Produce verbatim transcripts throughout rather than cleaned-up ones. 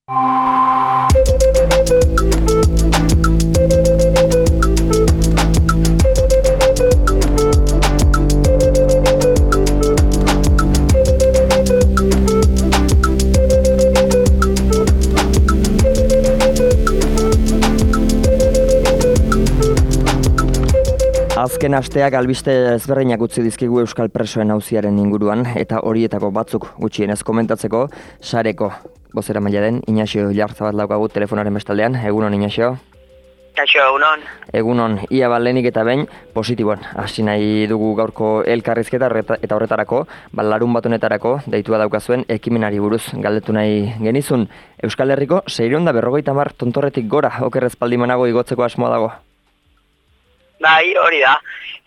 Azken asteak albiste ezberdinak utzi dizkigu euskal presoen auziaren inguruan, eta horietako batzuk gutxienez komentatzeko sareko bozeramailea den Inaxio Ilarzabat daukagu telefonaren bestaldean. Egunon, Inaxio? Kaixo, egunon. Egunon, ia bat lehenik eta behin positiboan hasi nahi dugu gaurko elkarrizketa eta horretarako, larun bat honetarako deitua daukazuen ekimenari buruz galdetu nahi genizun. Euskal Herriko seiehun eta berrogeita hamar tontorretik gora oker ez baldin banago igotzeko asmoa dago? Bai, hori da.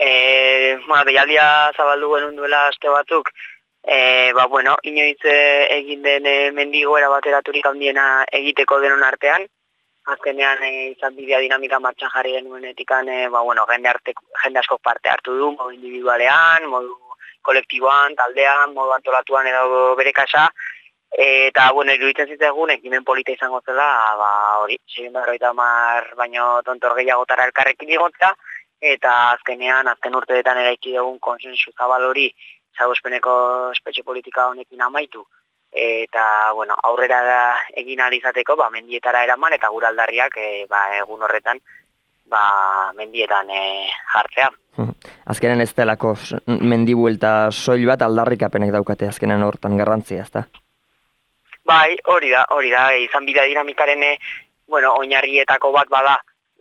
E, bueno, deialdia zabaldu genuen duela aste batzuk, e, ba, bueno, inoiz egin den e, mendigoera bateraturik handiena egiteko denon artean. Azkenean e, izan bidea dinamika martxan jarri genuenetikan, e, ba, bueno, jende, arte, jende askok parte hartu du, modu individualean, modu kolektiboan, taldean, modu antolatuan edo bere kasa. Eta, bueno, iruditzen zitzagun, ekimen polita izango zela, ba, hori, seiehun eta berrogeita hamar baino tontor gehiagotara elkarrekin igotzea, eta azkenean, azken urteetan eraiki dugun konsensu zabal hori salbuespeneko espetxe politika honekin amaitu. Eta, bueno, aurrera da egin ahal izateko, ba, mendietara eraman, eta gure aldarriak, e, ba, egun horretan, ba, mendietan e, jartzea. Azkenean ez delako mendibuelta soil bat aldarrikapenek daukate azkenean hortan garrantzia, ezta? Bai, hori da, hori da, izan bidea dinamikaren, bueno, oinarrietako bat bada,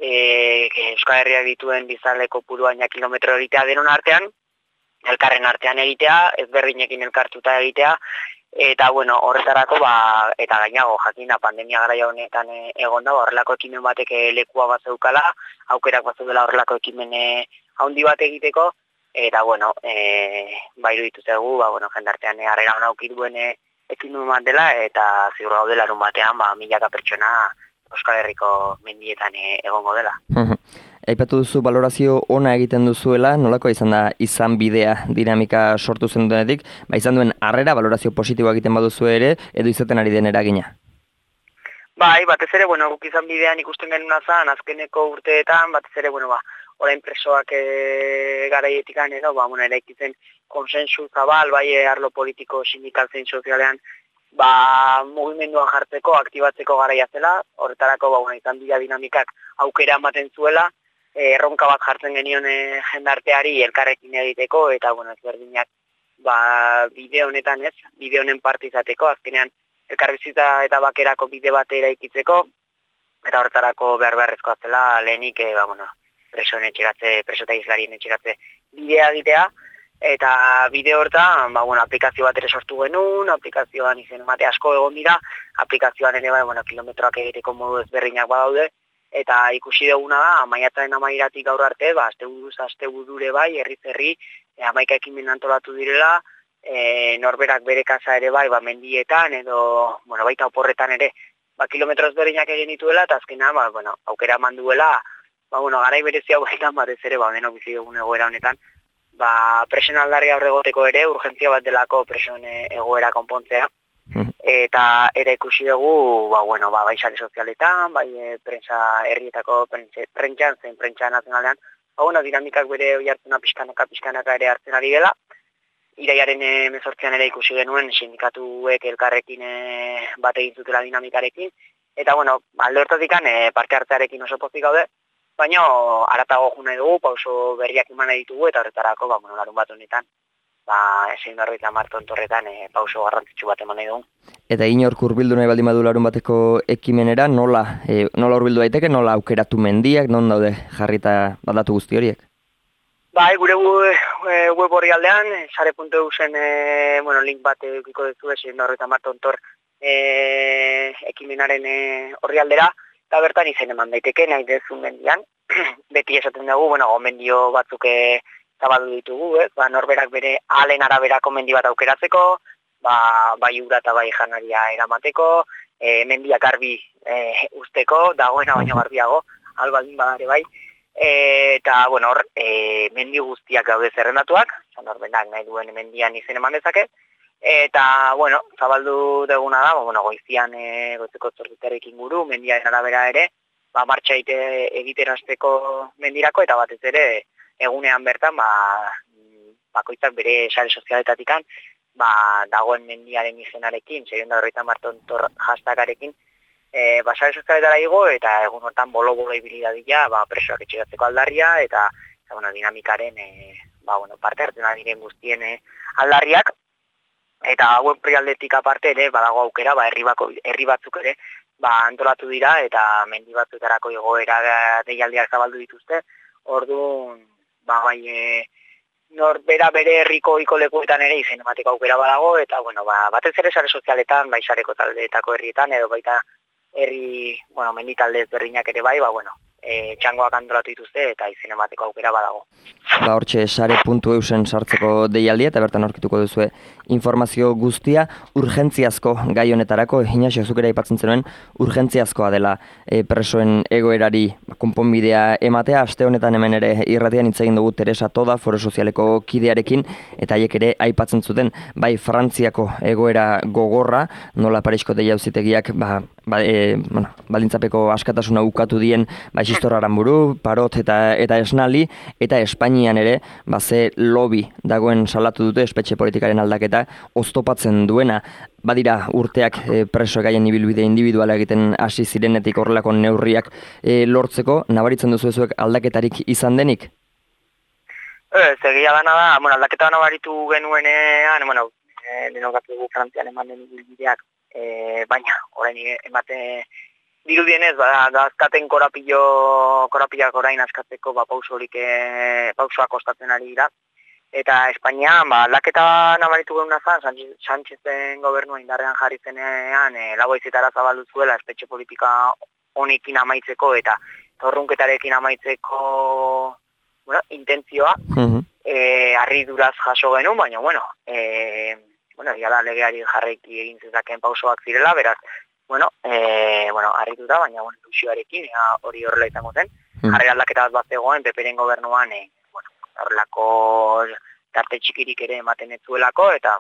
e, Euskal Herriak dituen bizarleko puruaina kilometro egitea denon artean, elkarren artean egitea, ezberdinekin elkartuta egitea, eta, bueno, horretarako, ba, eta gainago, jakina, pandemia garaia honetan e, egon da, horrelako ekimen batek lekua bat zeukala, aukerak bat zeudela horrelako ekimen handi bat egiteko, eta, bueno, e, ba, iruditu zegu, ba, bueno, jendartean harrera hona aukit duen e, ekimen bat dela, eta ziur gaude larun batean, ba, milaka pertsona Euskal Herriko mendietan egongo dela. Aipatu duzu balorazio ona egiten duzuela, nolako izan da izan bidea dinamika sortu zen duenetik, ba izan duen harrera balorazio positiboa egiten baduzu ere, edo izaten ari den eragina? Bai, batez ere, bueno, guk izan bidean ikusten genuna zan, azkeneko urteetan, batez ere, bueno, ba, orain presoak e, garaietik edo, ba, bueno, eraikitzen konsensu zabal, bai, arlo politiko, sindikal zein sozialean, ba, mugimenduan jartzeko, aktibatzeko garaia zela, horretarako, ba, bueno, izan bidea dinamikak aukera ematen zuela, e, erronka bat jartzen genion e, jendarteari elkarrekin egiteko, eta, bueno, ezberdinak, ba, bide honetan ez, bide honen parte izateko, azkenean, elkarbizitza eta bakerako bide bat eraikitzeko, eta horretarako behar beharrezkoa zela lehenik, e, ba, bueno, presoen etxeratze, preso eta islarien etxeratze bidea egitea, eta bide hortan, ba, bueno, aplikazio bat ere sortu genuen, aplikazioan izen emate asko egon dira, aplikazioan ere, ba, bueno, kilometroak egiteko modu ezberdinak badaude, eta ikusi duguna da, maiatzaren amairatik gaur arte, ba, aste buruz, aste budure bai, herriz herri, e, hamaika ekimen antolatu direla, e, norberak bere kasa ere bai, ba, mendietan, edo, bueno, baita oporretan ere, ba, kilometro ezberdinak egin dituela, eta azkena, ba, bueno, aukera eman duela, ba, bueno, garai berezia hauetan, batez ere, ba, denok bizi dugun egoera honetan, ba, presen aldarri aurregoteko ere, urgentzia bat delako presen egoera konpontzea, eta ere ikusi dugu, ba, bueno, ba, bai sare sozialetan, bai e, prensa herrietako prentxan, zein prentsa nazionalean, ba, bueno, dinamikak bere oihartzuna pixkanaka, pixkanaka ere hartzen ari dela, iraiaren hemezortzian ere ikusi genuen sindikatuek elkarrekin e, bat egin zutela dinamikarekin, eta, bueno, alde hortatik e, parte hartzearekin oso pozik gaude, baina haratago jo nahi dugu, pauso berriak eman nahi ditugu, eta horretarako, ba, bueno, larun bat honetan, ba, seiehun eta berrogeita hamar tontorretan e, pauso garrantzitsu bat eman nahi dugu. Eta inork hurbildu nahi baldin badu larun bateko ekimenera, nola, e, nola hurbildu daiteke, nola aukeratu mendiak, non daude jarrita datu guzti horiek? Bai, gure web horri aldean, sare puntu eu zen, e, bueno, link bat edukiko duzu, seiehun eta berrogeita hamar tontor e, ekimenaren horri e, aldera, eta bertan izen eman daiteke nahi dezun mendian. Beti esaten dugu, bueno, gomendio batzuk e, zabaldu ditugu, ez? Ba, norberak bere ahalen araberako mendi bat aukeratzeko, ba, bai ura eta bai janaria eramateko, e, mendiak garbi e, usteko, dagoena baino garbiago, albaldin badare bai, e, eta, bueno, hor, e, mendi guztiak gaude zerrendatuak, norberak nahi duen mendian izen eman dezake, Eta, bueno, zabaldu deguna da, bueno, goizian e, goizeko zortzitarekin guru, mendiaren arabera ere, ba, martxa egiterazteko mendirako, eta batez ere, egunean bertan, ba, bakoitzak bere sare sozialetatikan, ba, dagoen mendiaren izenarekin, seiehun eta berrogeita hamar tontor hashtagarekin, e, ba, sare sozialetara igo, eta egun hortan bolo-bolo ibili dadila, ba, presoak etxeratzeko aldarria, eta, eta bueno, dinamikaren, e, ba, bueno, parte hartzen diren guztien e, aldarriak, eta hauen prialdetik aparte ere, badago aukera, ba, herri, bako, herri batzuk ere, ba, antolatu dira, eta mendi batzuetarako igoera deialdiak zabaldu dituzte, orduan, ba, bai, e, norbera bere herriko ohiko lekuetan ere izen emateko aukera badago, eta, bueno, ba, batez ere sare sozialetan, bai sareko taldeetako herrietan, edo baita herri, bueno, mendi talde ezberdinak ere bai, ba, bueno, e, txangoak antolatu dituzte, eta izen emateko aukera badago. Ba, hortxe sare puntu eusen sartzeko deialdia, eta bertan aurkituko duzue informazio guztia, urgentziazko gai honetarako, Ignacio zuk ere aipatzen zenuen, urgentziazkoa dela e, presoen egoerari konponbidea ematea. Aste honetan hemen ere irratian hitz egin dugu Teresa Toda, Foro Sozialeko kidearekin, eta haiek ere aipatzen zuten, bai Frantziako egoera gogorra, nola Parisko deia auzitegiak, ba, ba, e, bueno, baldintzapeko askatasuna ukatu dien, ba, Xistor Aranburu, Parot eta, eta Esnali, eta Espainian ere, ba, ze lobby dagoen salatu dute espetxe politikaren aldaketa, oztopatzen duena. Badira urteak e, preso gaien ibilbide individuala egiten hasi zirenetik horrelako neurriak e, lortzeko, nabaritzen duzu ezuek aldaketarik izan denik? Ez, egia dana da, bueno, aldaketa nabaritu genuenean, bueno, e, denokatu dugu Frantzian eman den ibilbideak, e, baina, orain emate dirudienez, ba, dazkaten korapillo, korapillak orain askatzeko, ba, pausorik, e, pausoak ostatzen ari dira. Eta Espainian, ba, aldaketa nabaritu geuna zan, Sánchezen gobernua indarrean jarri zenean, e, laboizetara zabaldu zuela, espetxe politika honekin amaitzeko, eta torrunketarekin amaitzeko, bueno, intentzioa, uh-huh. e, harriduraz jaso genuen, baina, bueno, e, bueno, jala legeari jarraiki egin zezaken pausoak zirela, beraz, bueno, e, bueno, harrituta, baina, bueno, ilusioarekin, hori horrela izango zen, uh-huh. jarri aldaketa bat bat zegoen, Peperen gobernuan, e, horrelako tarte txikirik ere ematen ez zuelako, eta,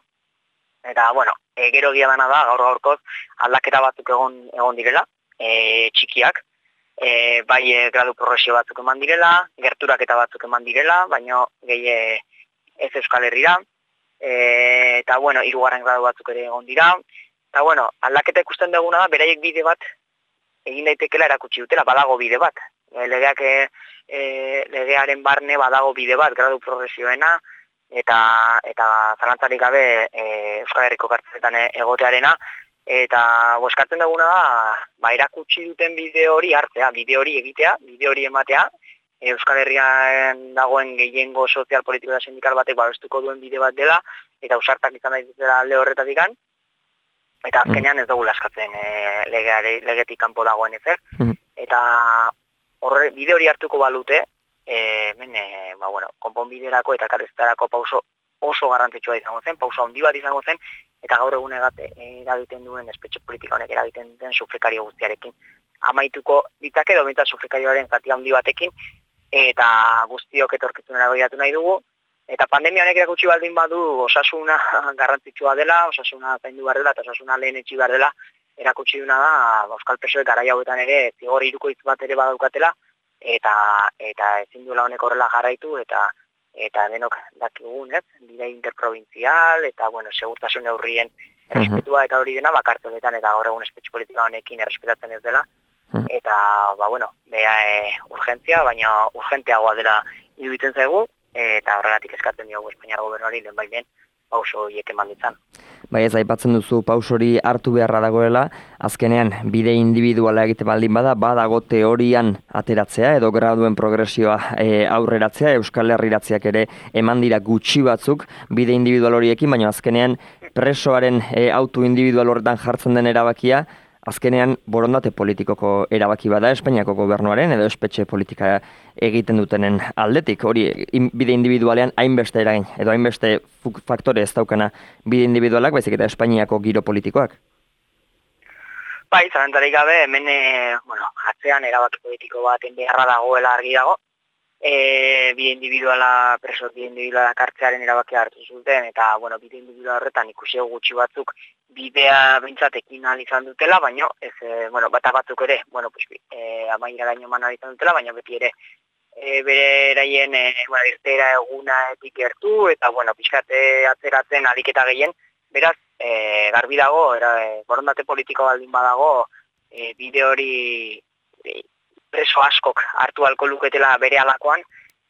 eta bueno, e, gero dia dana da, gaur gaurkoz, aldaketa batzuk egon, egon direla, e, txikiak, e, bai e, gradu progresio batzuk eman direla, gerturak eta batzuk eman direla, baina gehi e, ez Euskal Herrira, e, eta bueno, hirugarren gradu batzuk ere egon dira, eta bueno, aldaketa ikusten duguna da, beraiek bide bat, egin daitekela erakutsi dutela, badago bide bat, e, legeak e, E, legearen barne badago bide bat, gradu progresioena, eta eta zalantzarik gabe e, Euskal Herriko kartzeletan egotearena, eta boskatzen duguna da, ba, erakutsi duten bide hori hartzea, bide hori egitea, bide hori ematea, e, Euskal Herrian dagoen gehiengo sozial, politiko eta sindikal batek babestuko duen bide bat dela, eta ausartak izan daitezela alde horretatik an, eta azkenean ez dugu laskatzen e, legeari, legetik kanpo dagoen ezer, eta horre, bide hori hartuko balute, e, men, e, ba, bueno, konponbiderako eta karrezetarako pauso oso garrantzitsua izango zen, pauso handi bat izango zen, eta gaur egun egate, eragiten duen, espetxe politika honek eragiten duen sufrekario guztiarekin. Amaituko ditzake, domintzat sufrekarioaren zati handi batekin, eta guztiok etorkizunera begiratu nahi dugu, eta pandemia honek erakutsi baldin badu osasuna garrantzitsua dela, osasuna zaindu behar dela, eta osasuna lehen etxi behar dela, erakutsi duna da, Euskal Presoek garai hauetan ere zigor hirukoitz bat ere badaukatela, eta eta ezin duela honek horrela jarraitu, eta eta denok dakigun, ez? Bide interprovintzial, eta, bueno, segurtasun neurrien errespetua eta hori dena bakartzonetan, eta gaur egun espetxe politika honekin errespetatzen ez dela, eta, ba, bueno, beha e, urgentzia, baina urgenteagoa dela iruditzen zaigu, eta horregatik eskatzen diogu Espainiar gobernuari lehen bailen pauso horiek eman ditzan. Bai, ez aipatzen duzu pauso hori hartu beharra dagoela, azkenean bide individuala egite baldin bada, badago teorian ateratzea edo graduen progresioa e, aurreratzea, Euskal Herriratzeak ere eman dira gutxi batzuk bide individual horiekin, baina azkenean presoaren e, auto individual horretan jartzen den erabakia, azkenean borondate politikoko erabaki bada Espainiako gobernuaren edo espetxe politika egiten dutenen aldetik. Hori bide individualean hainbeste eragin edo hainbeste faktore ez daukana bide individualak, baizik eta Espainiako giro politikoak. Bai, zalantzarik gabe, hemen, bueno, atzean erabaki politiko baten beharra dagoela argi dago, e, bi individuala, preso bi individuala kartzearen erabakia hartu zuten, eta, bueno, bi individuala horretan ikusi gutxi batzuk bidea bintzatekin ahal izan dutela, baina, ez, e, bueno, bata batzuk ere, bueno, pues, e, amaira gaino eman ahal izan dutela, baina beti ere, e, bere eraien, e, bueno, irtera eguna epikertu, eta, bueno, pixkate atzeratzen aliketa gehien, beraz, e, garbi dago, era, e, borondate politiko baldin badago, e, bide hori e, preso askok hartu alko luketela bere alakoan,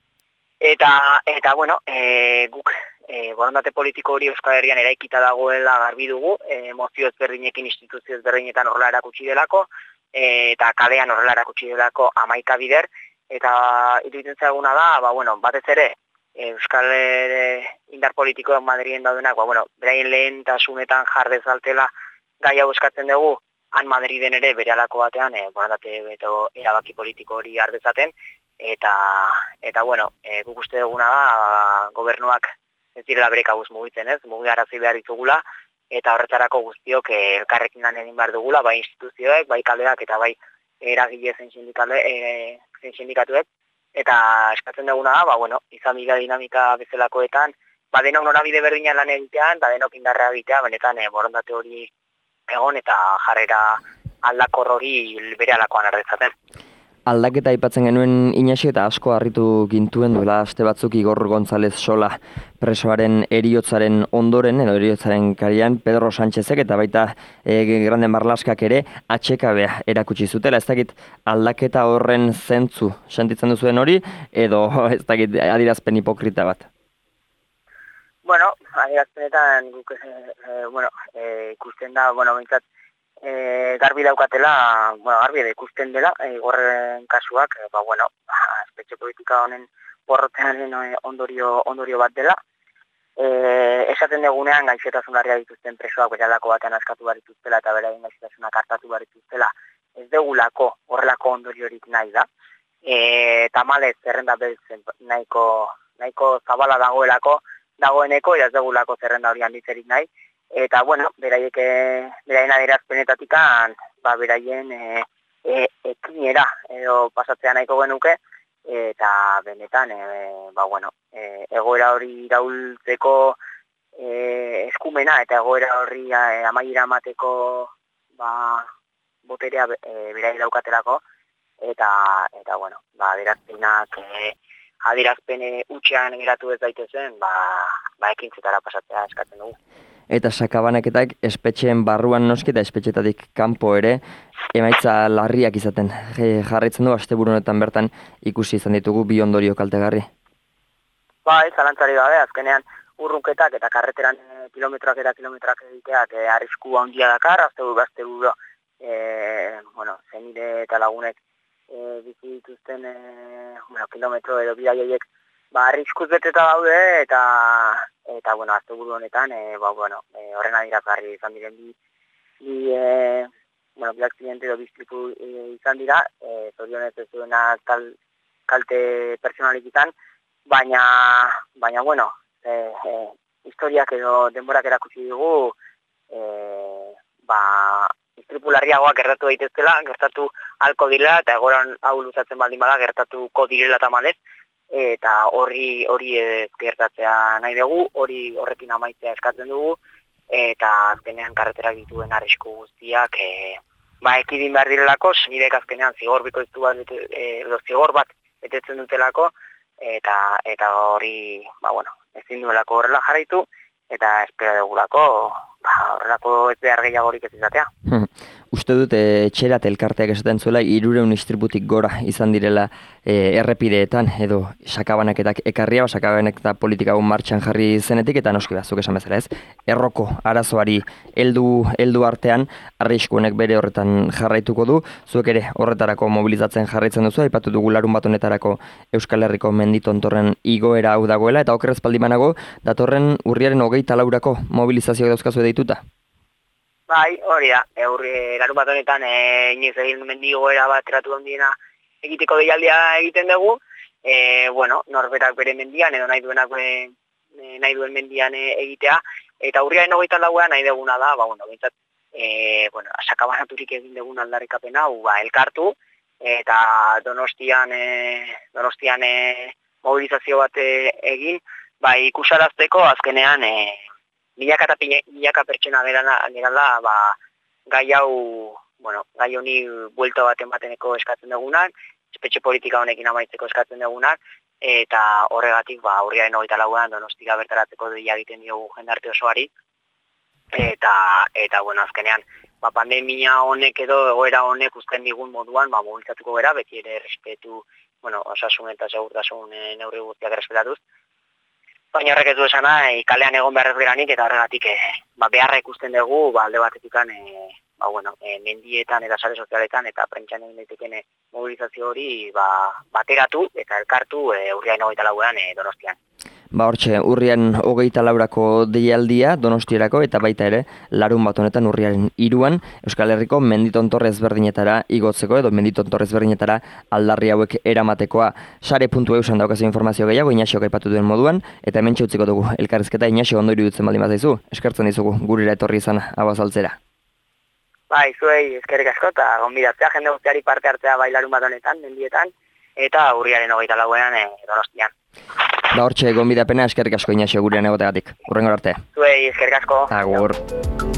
eta, eta bueno, e, guk e, borondate politiko hori Euskal Herrian eraikita dagoela garbi dugu, e, mozio ezberdinekin, instituzio ezberdinetan horrela erakutsi delako, e, eta kalean horrela erakutsi delako hamaika bider, eta iruditzen zaiguna da, ba, bueno, batez ere, Euskal ere indar politikoen Madriden daudenak, ba, bueno, beraien lehentasunetan jar dezaltela gai hau eskatzen dugu, han Madriden ere bere alako batean, e, borondate eta erabaki politiko hori har dezaten, eta, eta bueno, e, guk uste duguna da, gobernuak ez direla bere kabuz mugitzen, ez, mugarazi behar ditugula, eta horretarako guztiok e, elkarrekin lan egin behar dugula, bai instituzioek, bai kaleak, eta bai eragile zen e, sindikatuek, eta eskatzen duguna da, ba, bueno, izan bida dinamika bezalakoetan, ba, denok norabide berdinan lan egitean, ba, denok indarra egitea, benetan e, borondate hori egon eta jarrera aldakor hori bere alakoan erdezaten. Aldaketa aipatzen genuen Inaxi eta asko harritu gintuen duela aste batzuk Igor González Sola presoaren eriotzaren ondoren edo eriotzaren karian Pedro Sánchezek eta baita e, Grande Marlaskak ere atxekabea erakutsi zutela. Ez dakit aldaketa horren zentzu sentitzen duzuen hori edo ez dakit adierazpen hipokrita bat? Bueno, adierazpenetan guk e, e, bueno, e, ikusten da, bueno, bintzat, E, garbi daukatela, bueno, garbi da ikusten dela, Igorren kasuak, e, ba, bueno, espetxe politika honen borrotearen ondorio, ondorio bat dela. E, esaten degunean gaixotasun larria dituzten presoak beralako batean askatu behar dituztela eta beraien gaixotasunak hartatu behar dituztela, ez degulako horrelako ondoriorik nahi da. E, tamalez zerrenda beltzen nahiko, nahiko zabala dagoelako, dagoeneko, eta ez degulako zerrenda hori handitzerik nahi. Eta, bueno, beraiek, beraien adierazpenetatik, ba, beraien e, e, ekinera edo pasatzea nahiko genuke, eta benetan, e, ba, bueno, e, egoera hori iraultzeko e, eskumena, eta egoera horri e, amaiera emateko ba, boterea e, berai daukatelako, eta, eta bueno, ba, adierazpenak e, adierazpene utxean geratu ez daitezen, ba, ba, ekintzetara pasatzea eskatzen dugu. Eta sakabanaketak espetxeen barruan noski eta espetxetatik kanpo ere emaitza larriak izaten jarraitzen du asteburu honetan bertan ikusi izan ditugu bi ondorio kaltegarri. Bai, zalantzari gabe, azkenean urrunketak eta karreteran e, kilometroak eta kilometroak egiteak e, arrisku handia dakar, asteburu asteburu e, bueno, zenide eta lagunek e, bizi dituzten e, bueno, kilometro edo bidaiaiek ba, arriskuz beteta daude, eta, eta bueno, asteburu honetan, e, ba, bueno, e, horren adierazgarri izan diren bi, bi, e, bueno, bi akzidente edo biztripu e, izan dira, e, zorionez ez duena tal, kalte personalik izan, baina, baina, bueno, e, e, historiak edo denborak erakutsi dugu, e, ba, biztripu larriagoak gertatu daitezkela, gertatu halko direla, eta egoran hau luzatzen baldin bada gertatuko direla tamalez, eta horri hori gertatzea nahi dugu, hori horrekin amaitzea eskatzen dugu, eta azkenean karreterak dituen arrisku guztiak e, ba, ekidin behar direlako, senidek azkenean zigor bikoiztu bat, e, zigor bat betetzen dutelako, eta eta hori, ba, bueno, ezin duelako horrela jarraitu, eta espera dugulako, ba, horrelako ez behar gehiagorik ez izatea. Uste dut etxerat elkarteak esaten zuela hirurehun istriputik gora izan direla e, errepideetan edo sakabanaketak ekarria, sakabanak eta politikagun martxan jarri zenetik eta noski bazuk esan bezala ez. Erroko arazoari heldu heldu artean arriskuenek bere horretan jarraituko du. Zuek ere horretarako mobilizatzen jarraitzen duzu, aipatu dugu larun bat honetarako Euskal Herriko menditontorren igoera hau dagoela eta okerrez baldimanago datorren urriaren hogeita laurako mobilizazioak dauzkazu deituta. Bai, hori da, eurri, larun bat honetan e, inoiz egin mendigoera bat eratu handiena egiteko deialdia egiten dugu, e, bueno, norberak bere mendian edo nahi duenak e, nahi duen mendian e, egitea, eta urriaren hogeita lauean nahi duguna da, ba, bueno, bintzat, e, bueno, sakabanaturik egin dugun aldarrikapen hau, ba, elkartu, eta Donostian e, Donostian e, mobilizazio bat e, egin, bai ikusarazteko azkenean e, milaka eta milaka pertsona gerala ba, gai hau, bueno, gai honi buelta bat emateneko eskatzen dugunak, espetxe politika honekin amaitzeko eskatzen dugunak, eta horregatik ba urriaren hogeita lauan Donostia bertaratzeko deia egiten diogu jendarte osoari. Eta eta bueno, azkenean ba pandemia honek edo egoera honek uzten digun moduan ba mobilizatuko gera, beti ere errespetu, bueno, osasun eta segurtasun e, neurri guztiak errespetatuz. Baina horrek ez du esan nahi kalean egon behar ez geranik, eta horregatik e, ba beharra ikusten dugu ba alde batetikan e, ba bueno, e, mendietan eta sare sozialetan eta prentsan egin daiteken e, mobilizazio hori ba bateratu eta elkartu e, urriaren hogeita lauan e, Donostian. Ba hortxe, urrian hogeita laurako deialdia Donostierako eta baita ere larun bat honetan urriaren hiruan Euskal Herriko menditontor ezberdinetara igotzeko edo menditontor ezberdinetara aldarri hauek eramatekoa. Sare puntu eusan daukazu informazio gehiago Inaxiok aipatu duen moduan, eta hemen utziko dugu elkarrizketa. Inaxio, ondo iruditzen baldin bazaizu, eskertzen dizugu gurira etorri izan hau azaltzera. Bai, zuei eskerrik asko eta gonbidatzea jende guztiari parte hartzea bai larun bat honetan, mendietan, eta urriaren hogeita lauean e, Donostian. Ba hortxe, gonbidapena eskerrik asko Inaxio gurean egotegatik. Hurrengor arte. Zuei eskerrik asko. Agur.